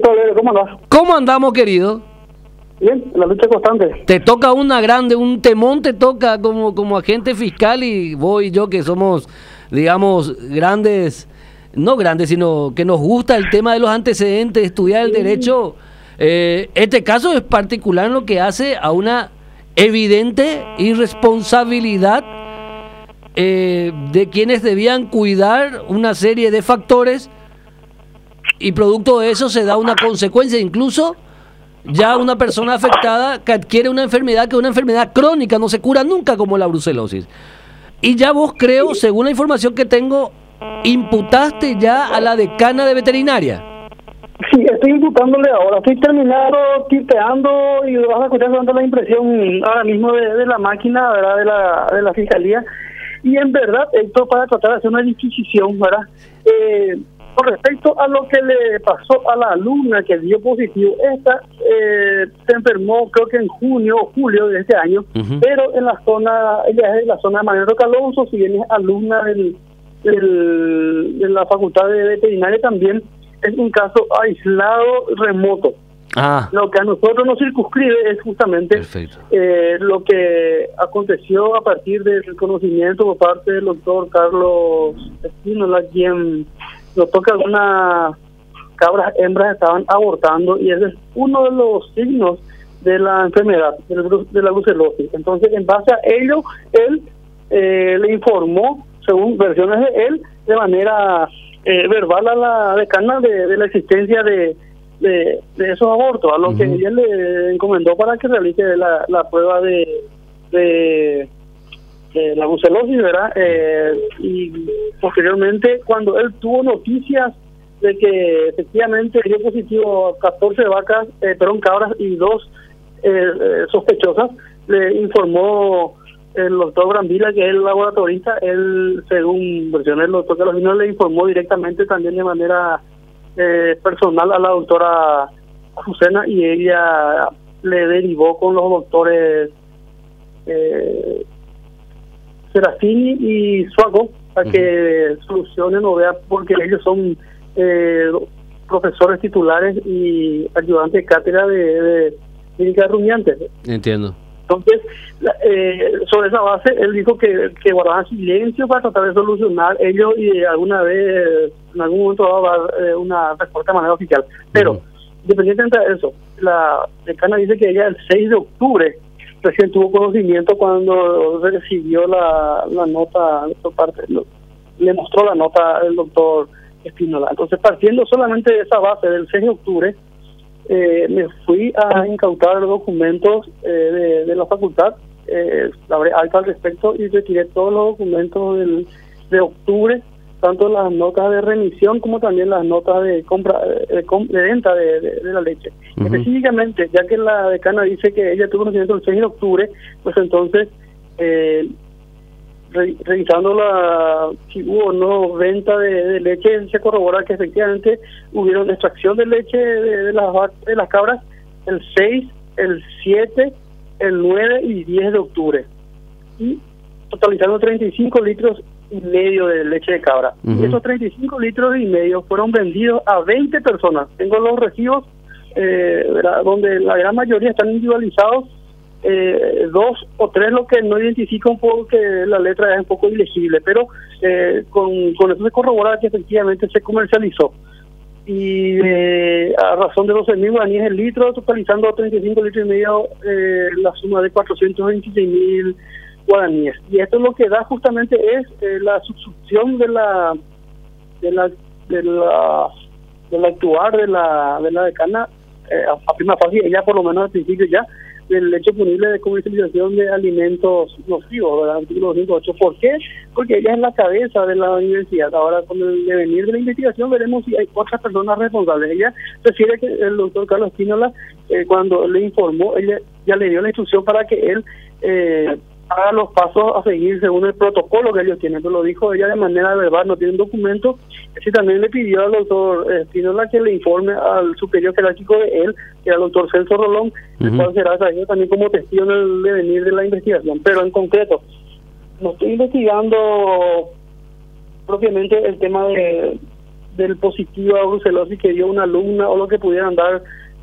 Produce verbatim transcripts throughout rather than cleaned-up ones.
Valerio, ¿cómo andás? ¿Cómo andamos, querido? Bien, la lucha constante. Te toca una grande, un temón te toca como, como agente fiscal y vos y yo que somos, digamos, grandes, no grandes, sino que nos gusta el tema de los antecedentes, estudiar el derecho. Eh, este caso es particular en lo que hace a una evidente irresponsabilidad eh, de quienes debían cuidar una serie de factores y producto de eso se da una consecuencia, incluso ya una persona afectada que adquiere una enfermedad que es una enfermedad crónica, no se cura nunca como la brucelosis. Y ya vos creo, según la información que tengo, imputaste ya a la decana de veterinaria. Sí, estoy imputándole ahora, estoy terminando, tipeando y vas a escuchar solamente la impresión ahora mismo de, de la máquina, ¿verdad? De la, de la fiscalía. Y en verdad, esto para tratar de hacer una disquisición, ¿verdad? Eh, Con respecto a lo que le pasó a la alumna que dio positivo, esta eh, se enfermó creo que en junio o julio de este año, uh-huh. pero en la zona, ella es de la zona de Manuel Calonso, si bien es alumna del, del, de la Facultad de Veterinaria también, es un caso aislado, remoto. Ah. Lo que a nosotros nos circunscribe es justamente eh, lo que aconteció a partir del conocimiento por parte del doctor Carlos Espínola, quien notó que algunas cabras hembras estaban abortando y ese es uno de los signos de la enfermedad, de la brucelosis. Entonces, en base a ello, él eh, le informó, según versiones de él, de manera eh, verbal a la decana de, de la existencia de, de, de esos abortos, a lo uh-huh. que ella le encomendó para que realice la, la prueba de... de Eh, la brucelosis, ¿verdad? Eh, y posteriormente, cuando él tuvo noticias de que efectivamente dio positivo a catorce vacas, eh, perdón, cabras y dos eh, eh, sospechosas, le informó el doctor Brambila, que es el laboratorista. Él, según versiones del doctor Carlos Espínola, le informó directamente también de manera eh, personal a la doctora Azucena y ella le derivó con los doctores eh, Serafini y Suago para uh-huh. que solucionen o vean, porque ellos son eh, profesores titulares y ayudantes de cátedra de, de clínica rumiantes. Entiendo. Entonces, eh, sobre esa base, él dijo que, que guardaban silencio para tratar de solucionar ellos y alguna vez, en algún momento va a dar eh, una respuesta de manera oficial. Pero, uh-huh. independientemente de eso, la decana dice que ella el seis de octubre recién tuvo conocimiento cuando recibió la, la nota, parte, lo, le mostró la nota el doctor Espínola. Entonces, partiendo solamente de esa base del seis de octubre, eh, me fui a incautar los documentos eh, de, de la facultad, eh, labré acta al respecto y retiré todos los documentos del, de octubre, tanto las notas de remisión como también las notas de compra de, de venta de, de, de la leche. Uh-huh. Específicamente, ya que la decana dice que ella tuvo conocimiento el seis de octubre, pues entonces, eh, re, revisando la si hubo o no venta de, de leche, se corrobora que efectivamente hubieron extracción de leche de, de, las, de las cabras el seis, el siete, el nueve y diez de octubre. Y totalizando treinta y cinco litros y medio de leche de cabra. Uh-huh. Y esos treinta y cinco litros y medio fueron vendidos a veinte personas. Tengo los recibos eh, donde la gran mayoría están individualizados, eh, dos o tres lo que no identifican porque la letra es un poco ilegible, pero eh, con, con eso se corrobora que efectivamente se comercializó. Y eh, a razón de doce mil guaraníes el litro, totalizando treinta y cinco litros y medio, eh, la suma de cuatrocientos veintiséis mil guaraníes. Y esto lo que da justamente es eh, la sustitución de la de la de la del actuar de la de la decana eh, a, a prima facie, ella por lo menos al principio ya del hecho punible de comercialización de alimentos nocivos, ¿verdad? Artículo doscientos ocho. ¿Por qué? Porque ella es la cabeza de la universidad. Ahora, con el devenir de la investigación, veremos si hay otras personas responsables. Ella refiere que el doctor Carlos Espínola, eh, cuando le informó, ella ya le dio la instrucción para que él eh, haga los pasos a seguir según el protocolo que ellos tienen. Pero lo dijo ella de manera verbal, no tiene un documento. Sí, también le pidió al doctor Espínola que le informe al superior jerárquico de él, que era el doctor Celso Rolón, uh-huh. el cual será traído también como testigo en el devenir de la investigación. Pero en concreto, no estoy investigando propiamente el tema de, del positivo a brucelosis que dio una alumna o lo que pudieran dar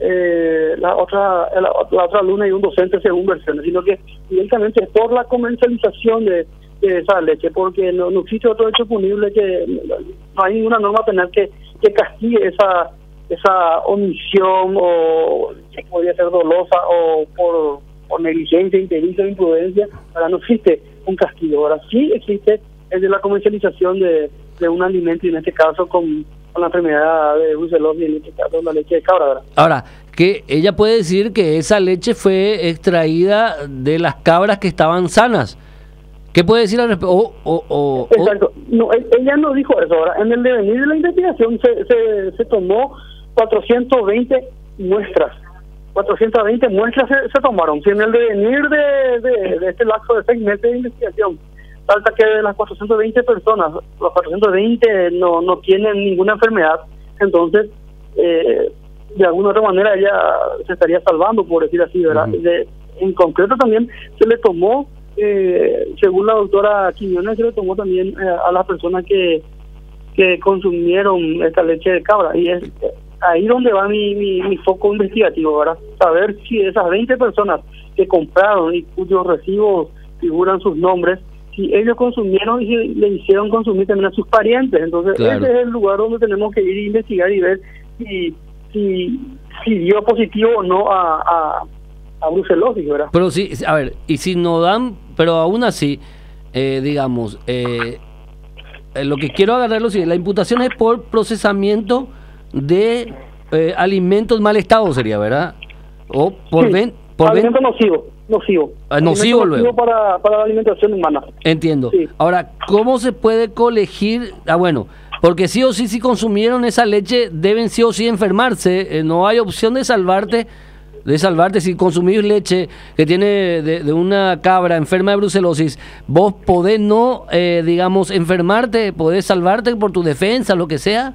eh, la otra la, la otra alumna y un docente según versiones, sino que directamente es por la comercialización de, de esa leche, porque no, no existe otro hecho punible, que no hay ninguna norma penal que, que castigue esa esa omisión, o que podría ser dolosa, o por, por negligencia, impericia o imprudencia. Ahora no existe un castigo. Ahora sí existe el de la comercialización de, de un alimento, y en este caso con, con la enfermedad de brucelosis, y en este caso la leche de cabra, ¿verdad? Ahora, que ella puede decir que esa leche fue extraída de las cabras que estaban sanas. ¿Qué puede decir al respecto? O, o, o, Exacto. No, ella no dijo eso. Ahora, en el devenir de la investigación se, se, se tomó cuatrocientas veinte muestras. cuatrocientas veinte muestras se, se tomaron. Si en el devenir de, de, de este lapso de seis meses de investigación falta que de las cuatrocientas veinte personas, los cuatrocientos veinte no, no tienen ninguna enfermedad, entonces eh, de alguna otra manera ella se estaría salvando, por decir así, ¿verdad? Uh-huh. De, en concreto también se le tomó, eh, según la doctora Quiñones, se le tomó también eh, a las personas que, que consumieron esta leche de cabra, y es ahí donde va mi, mi, mi foco investigativo, ¿verdad? Saber si esas veinte personas que compraron y cuyos recibos figuran sus nombres, si ellos consumieron y si le hicieron consumir también a sus parientes. Entonces, claro, ese es el lugar donde tenemos que ir a investigar y ver si si, si dio positivo o no a, a, a brucelosis, ¿verdad? Pero sí, a ver, y si no dan, pero aún así, eh, digamos, eh, eh, lo que quiero agarrarlo, sí, la imputación es por procesamiento de eh, alimentos mal estado, sería, ¿verdad? O por sí, ven, por alimento ven... nocivo, nocivo. Ah, nocivo, nocivo luego. para, para la alimentación humana. Entiendo. Sí. Ahora, ¿cómo se puede colegir? Ah, bueno, porque sí o sí, si consumieron esa leche, deben sí o sí enfermarse. Eh, no hay opción de salvarte, de salvarte si consumís leche que tiene de, de una cabra enferma de brucelosis. Vos podés no, eh, digamos, enfermarte, podés salvarte por tu defensa, lo que sea.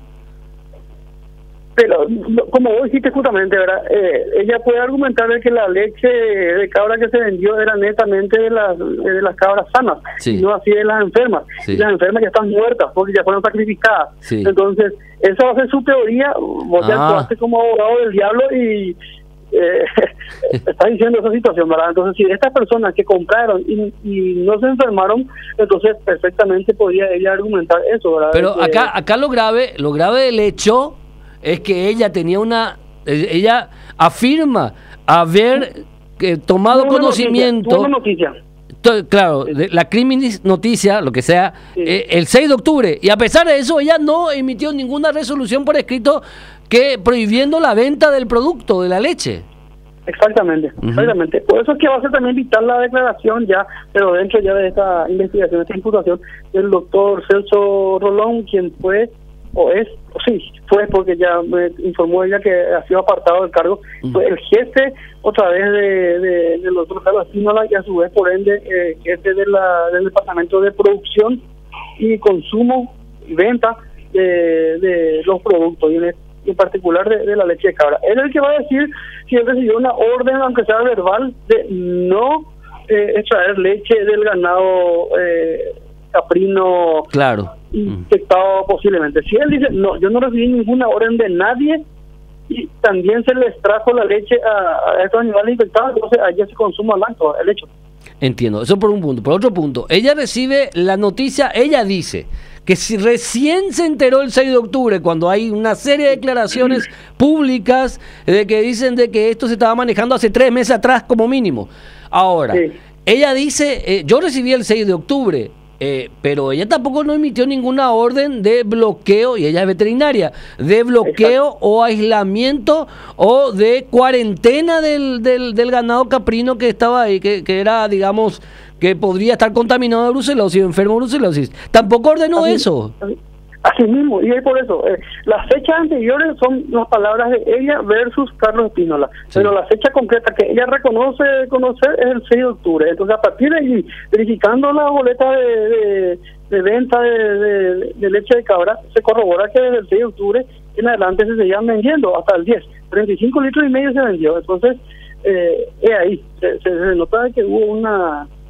Pero, como vos dijiste justamente, ¿verdad? Eh, ella puede argumentar de que la leche de cabra que se vendió era netamente de las de las cabras sanas, sí, no así de las enfermas. Sí. Y las enfermas ya están muertas porque ya fueron sacrificadas. Sí. Entonces, esa va a ser su teoría. Vos ah. ya actuaste como abogado del diablo y eh, estás diciendo esa situación, ¿verdad? Entonces, si estas personas que compraron y, y no se enfermaron, entonces perfectamente podría ella argumentar eso, ¿verdad? Pero que, acá acá lo grave, lo grave del hecho es que ella tenía una, ella afirma haber eh, tomado tuvo conocimiento, tuvo una noticia, to, claro, de la criminal noticia, lo que sea, sí, eh, el seis de octubre, y a pesar de eso ella no emitió ninguna resolución por escrito que prohibiendo la venta del producto, de la leche. Exactamente, uh-huh. exactamente. Por eso es que va a ser también vital la declaración ya, pero dentro ya de esta investigación, de esta imputación, del doctor Celso Rolón, quien fue, o es, o sí, fue porque ya me informó ella que ha sido apartado del cargo, uh-huh. fue el jefe otra vez de, de, de los Carlos Espínola, y a su vez por ende eh, jefe de la, del departamento de producción y consumo y venta de, de los productos, y en, en particular de, de la leche de cabra. Él es el que va a decir si él recibió una orden, aunque sea verbal, de no eh, extraer leche del ganado eh, caprino, claro, infectado mm. posiblemente. Si él dice, no, yo no recibí ninguna orden de nadie, y también se les trajo la leche a, a estos animales infectados, entonces allá se consuma el acto, el hecho. Entiendo, eso por un punto. Por otro punto, ella recibe la noticia, ella dice que si recién se enteró el seis de octubre, cuando hay una serie de declaraciones públicas de que dicen de que esto se estaba manejando hace tres meses atrás como mínimo. Ahora, sí, ella dice, eh, yo recibí el seis de octubre, Eh, pero ella tampoco no emitió ninguna orden de bloqueo, y ella es veterinaria, de bloqueo, exacto, o aislamiento o de cuarentena del, del, del ganado caprino que estaba ahí, que, que era, digamos, que podría estar contaminado de brucelosis, enfermo de brucelosis. Tampoco ordenó así, eso. Así, así mismo, y es por eso. Eh, las fechas anteriores son las palabras de ella versus Carlos Espínola, sí, pero la fecha concreta que ella reconoce conocer es el seis de octubre. Entonces, a partir de ahí, verificando la boleta de, de, de venta de, de, de leche de cabra, se corrobora que desde el seis de octubre en adelante se seguían vendiendo hasta el diez. treinta y cinco litros y medio se vendió. Entonces, eh, es ahí. Se, se, se nota que hubo una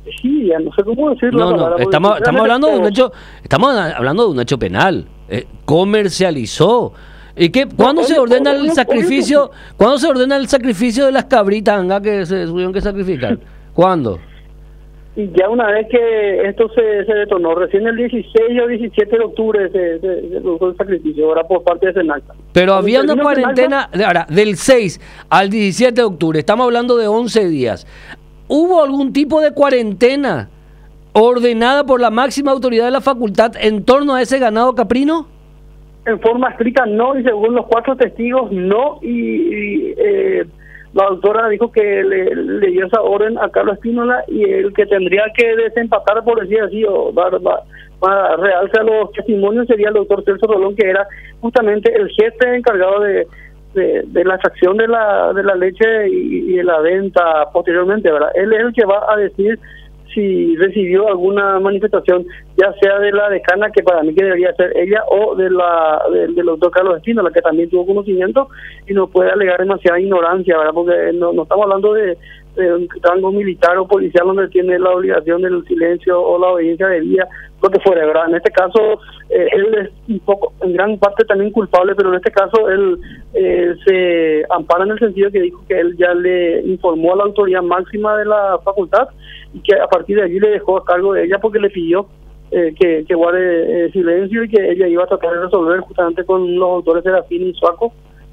Sí, no sé cómo decirlo. No, no, estamos, estamos hablando de un hecho, estamos hablando de un hecho penal. Eh, comercializó. ¿Y qué? ¿Cuándo no, se ordena el sacrificio? ¿Cuándo se ordena el sacrificio de las cabritas, anga, que se tuvieron que sacrificar? ¿Cuándo? Y ya una vez que esto se, se detonó, recién el dieciséis o diecisiete de octubre se, se, se produjo el sacrificio, ahora por parte de Senalca. Pero había una cuarentena, ahora, del seis al diecisiete de octubre, estamos hablando de once días. ¿Hubo algún tipo de cuarentena ordenada por la máxima autoridad de la facultad en torno a ese ganado caprino? En forma estricta no, y según los cuatro testigos no, y, y eh, la doctora dijo que le, le dio esa orden a Carlos Espínola, y el que tendría que desempatar, por decir así, o dar para realce a los testimonios sería el doctor Celso Rolón, que era justamente el jefe encargado de, de, de la extracción de la de la leche y, y de la venta posteriormente, ¿verdad? Él es el que va a decir si recibió alguna manifestación, ya sea de la decana, que para mí que debería ser ella, o de la de, del doctor Carlos Espínola, que también tuvo conocimiento y no puede alegar demasiada ignorancia, ¿verdad? Porque no, no estamos hablando de, de un rango militar o policial donde tiene la obligación del silencio o la obediencia de vía, lo que fuera, ¿verdad? En este caso, eh, él es un poco, en gran parte también culpable, pero en este caso él eh, se ampara en el sentido que dijo que él ya le informó a la autoridad máxima de la facultad, y que a partir de allí le dejó a cargo de ella porque le pidió eh, que, que guarde eh, silencio, y que ella iba a tratar de resolver justamente con los autores Serafín y Suaco,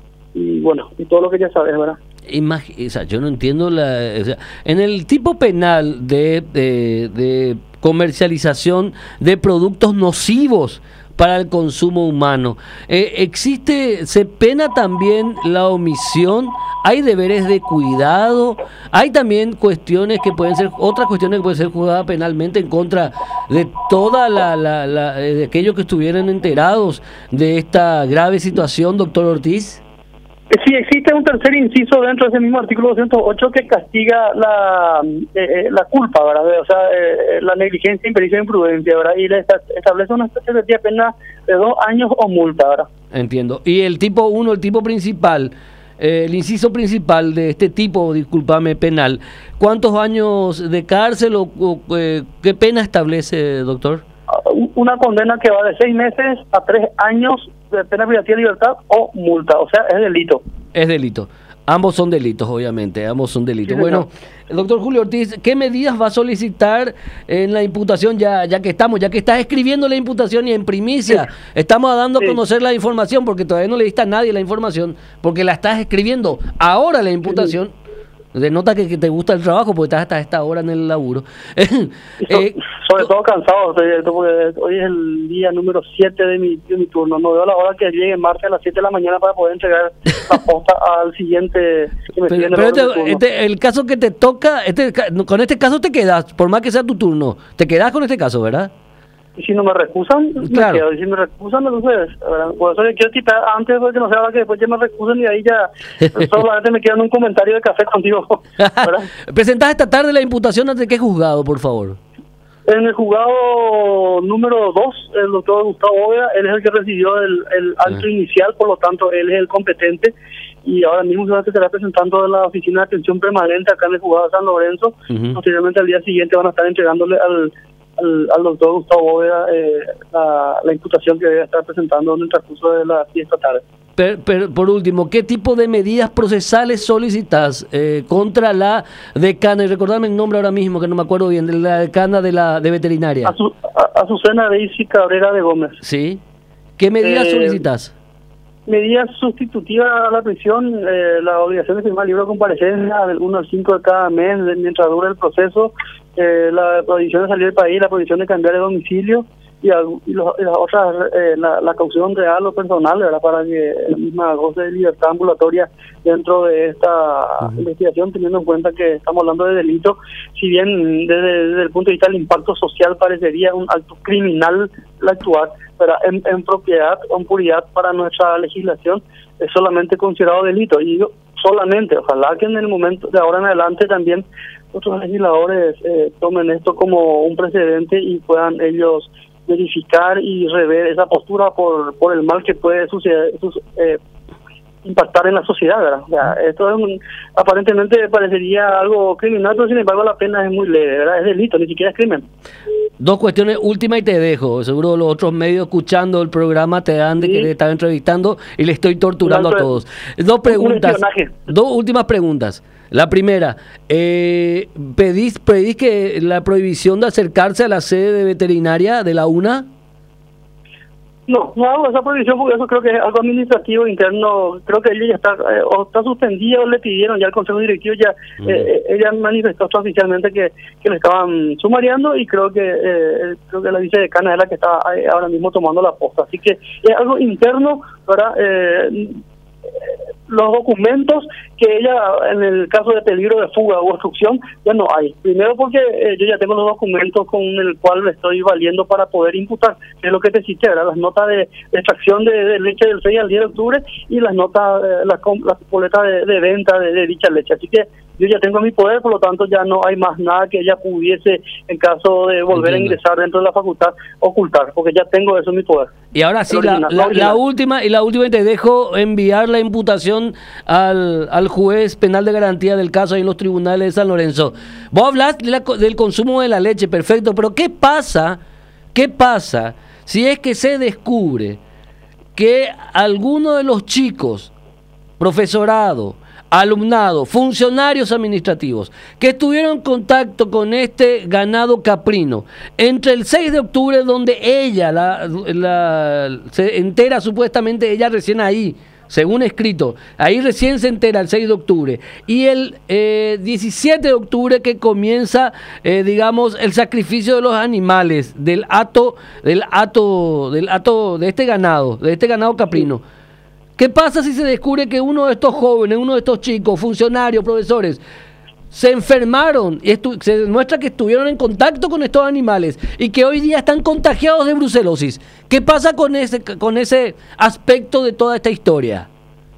y bueno, y todo lo que ya sabes, ¿verdad? Imag- o sea, yo no entiendo la, o sea, en el tipo penal de, de, de comercialización de productos nocivos para el consumo humano, eh, existe, se pena también la omisión, hay deberes de cuidado, hay también cuestiones que pueden ser, otras cuestiones que pueden ser juzgadas penalmente en contra de toda la, la, la de aquellos que estuvieran enterados de esta grave situación, doctor Ortiz. Sí, existe un tercer inciso dentro de ese mismo artículo doscientos ocho que castiga la eh, la culpa, ¿verdad? O sea, eh, la negligencia, impericia e imprudencia, ¿verdad? Y le establece una especie de pena de dos años o multa, ¿verdad? Entiendo. Y el tipo uno, el tipo principal, eh, el inciso principal de este tipo, discúlpame, penal, ¿cuántos años de cárcel o, o eh, qué pena establece, doctor? Una condena que va de seis meses a tres años de pena privativa de libertad o multa, o sea, es delito. Es delito. Ambos son delitos, obviamente, ambos son delitos. Sí, bueno, doctor Julio Ortiz, ¿qué medidas va a solicitar en la imputación, ya ya que estamos, ya que estás escribiendo la imputación y en primicia sí. estamos dando a sí. conocer la información, porque todavía no le diste a nadie la información, porque la estás escribiendo ahora la imputación? Sí. Denota que, que te gusta el trabajo porque estás hasta esta hora en el laburo. eh, sobre todo cansado, porque hoy es el día número siete de mi, de mi turno. No veo la hora que llegue en martes a las siete de la mañana para poder entregar la posta al siguiente que me pero, pero este, este, el caso que te toca, este, con este caso te quedas, por más que sea tu turno, te quedas con este caso, ¿verdad? Y si no me recusan, claro. me quedo. Y si me recusan, entonces, por eso yo quiero quitar antes, porque no se habla que después ya me recusan y ahí ya solamente me queda un comentario de café contigo. Presentás esta tarde la imputación ante qué juzgado, por favor. En el juzgado número dos, el doctor Gustavo Bóveda, él es el que recibió el, el acto ah. inicial, por lo tanto, él es el competente. Y ahora mismo se estará presentando en la oficina de atención permanente acá en el juzgado de San Lorenzo. Uh-huh. Posteriormente, al día siguiente, van a estar entregándole al Al, al doctor Gustavo Bóveda eh, la, la imputación que debe estar presentando en el transcurso de la fiesta tarde. Per, per, por último, ¿qué tipo de medidas procesales solicitas eh, contra la decana? Y recordarme el nombre ahora mismo, que no me acuerdo bien, de la decana de la de veterinaria. Azu, a, Azucena Daisy Cabrera de Gómez. Sí. ¿Qué medidas eh, solicitas? Medidas sustitutivas a la prisión, eh, la obligación de firmar libro de comparecencia del uno al cinco de cada mes mientras dura el proceso, eh, la prohibición de salir del país, la prohibición de cambiar de domicilio y, y, los, y las otras, eh, la, la caución real o personal, ¿verdad? Para que el misma goce de libertad ambulatoria dentro de esta uh-huh. investigación, teniendo en cuenta que estamos hablando de delito, si bien desde, desde el punto de vista del impacto social parecería un acto criminal el actuar, pero en, en propiedad o en puridad para nuestra legislación es solamente considerado delito. Y digo solamente, ojalá que en el momento de ahora en adelante también otros legisladores eh, tomen esto como un precedente y puedan ellos verificar y rever esa postura por por el mal que puede suceder, sus, eh, impactar en la sociedad, ¿verdad? O sea, esto es un, aparentemente parecería algo criminal, pero sin embargo la pena es muy leve, ¿verdad? Es delito, ni siquiera es crimen. Dos cuestiones últimas y te dejo. Seguro los otros medios escuchando el programa te dan de Sí. que le estaba entrevistando y le estoy torturando Claro, a todos. Dos preguntas. espionaje. Dos últimas preguntas. La primera, eh, ¿pedís, pedís que la prohibición de acercarse a la sede de veterinaria de la UNA? No, no hago esa prohibición porque eso creo que es algo administrativo interno. Creo que ella ya está, eh, o está suspendida o le pidieron ya al Consejo Directivo, ya Mm. eh, ella manifestó oficialmente que, que le estaban sumariando y creo que eh, creo que la vicedecana es la que está eh, ahora mismo tomando la posta. Así que es algo interno, ¿verdad? Eh, los documentos que ella, en el caso de peligro de fuga o obstrucción, ya no hay. Primero porque eh, yo ya tengo los documentos con el cual me estoy valiendo para poder imputar, que es lo que te cité, ¿verdad? Las notas de, de extracción de, de leche del seis al diez de octubre y las notas, eh, las, las boletas de, de venta de, de dicha leche. Así que yo ya tengo mi poder, por lo tanto ya no hay más nada que ella pudiese, en caso de volver Entiendo. a ingresar dentro de la facultad, ocultar, porque ya tengo eso en mi poder. Y ahora sí, El la, original, la- la original. la última y la última y te dejo enviar la imputación al, al juez penal de garantía del caso ahí en los tribunales de San Lorenzo. Vos hablas de la co- del consumo de la leche, perfecto, pero ¿qué pasa? ¿Qué pasa si es que se descubre que alguno de los chicos, profesorado, alumnado, funcionarios administrativos que estuvieron en contacto con este ganado caprino entre el seis de octubre, donde ella la, la- se entera supuestamente ella recién ahí, según escrito, ahí recién se entera el seis de octubre, y el eh, diecisiete de octubre que comienza, eh, digamos, el sacrificio de los animales, del hato, del hato, del hato de este ganado, de este ganado caprino. ¿Qué pasa si se descubre que uno de estos jóvenes, uno de estos chicos, funcionarios, profesores, se enfermaron y estu- se demuestra que estuvieron en contacto con estos animales y que hoy día están contagiados de brucelosis? ¿Qué pasa con ese, con ese aspecto de toda esta historia?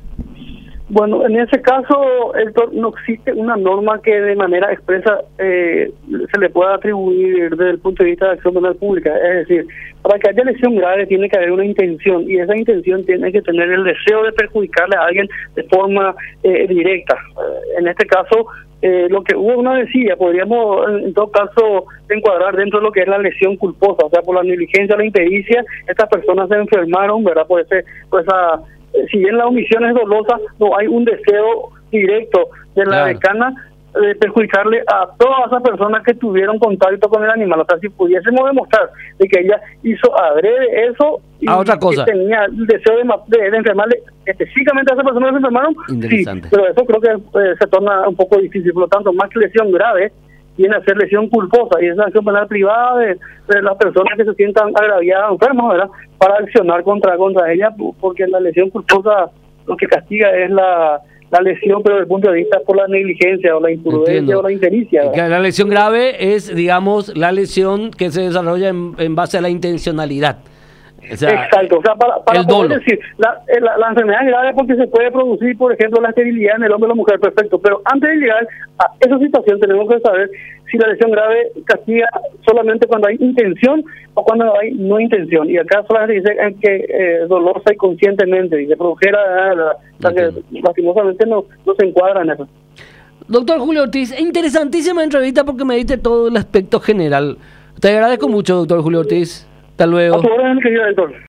Bueno, en ese caso, Héctor, no existe una norma que de manera expresa eh, se le pueda atribuir desde el punto de vista de acción penal pública. Es decir, para que haya lesión grave tiene que haber una intención, y esa intención tiene que tener el deseo de perjudicarle a alguien de forma eh, directa. Eh, en este caso, eh, lo que uno decía, podríamos en, en todo caso encuadrar dentro de lo que es la lesión culposa, o sea, por la negligencia, la impericia, estas personas se enfermaron, ¿verdad? Por ese, por esa si bien la omisión es dolosa, no hay un deseo directo de la Claro. decana de perjudicarle a todas esas personas que tuvieron contacto con el animal. O sea, si pudiésemos demostrar de que ella hizo adrede eso y Ah, otra cosa. que tenía el deseo de, ma- de, de enfermarle específicamente a esas personas que se enfermaron, sí, Interesante. pero eso creo que eh, se torna un poco difícil. Por lo tanto, más que lesión grave, viene a ser lesión culposa, y esa acción penal privada de, de las personas que se sientan agraviadas, enfermas, ¿verdad?, para accionar contra contra ella, porque la lesión culposa lo que castiga es la, la lesión, pero desde el punto de vista por la negligencia o la imprudencia Entiendo. o la impericia, ¿verdad? Que la lesión grave es, digamos, la lesión que se desarrolla en, en base a la intencionalidad. O sea, Exacto, o sea, para, para el poder dolo. decir, la, eh, la, la enfermedad es grave porque se puede producir, por ejemplo, la esterilidad en el hombre o la mujer, perfecto, pero antes de llegar a esa situación tenemos que saber si la lesión grave castiga solamente cuando hay intención o cuando hay no intención, y acá solamente dice eh, que eh, dolosa y conscientemente, y se produjera, eh, la- o sea, que lastimosamente no, no se encuadra en eso. Doctor Julio Ortiz, interesantísima entrevista porque me diste todo el aspecto general. Te agradezco mucho, doctor Julio Ortiz. Hasta luego. A tu orden, querido doctor.